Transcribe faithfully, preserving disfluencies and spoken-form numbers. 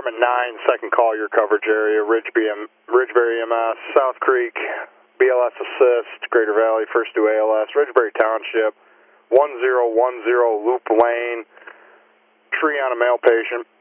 Department nine, second call, your coverage area, Ridgebury, M Ridgebury M S, South Creek, B L S Assist, Greater Valley, first to A L S, Ridgebury Township, one zero one zero Loop Lane, tree on a male patient.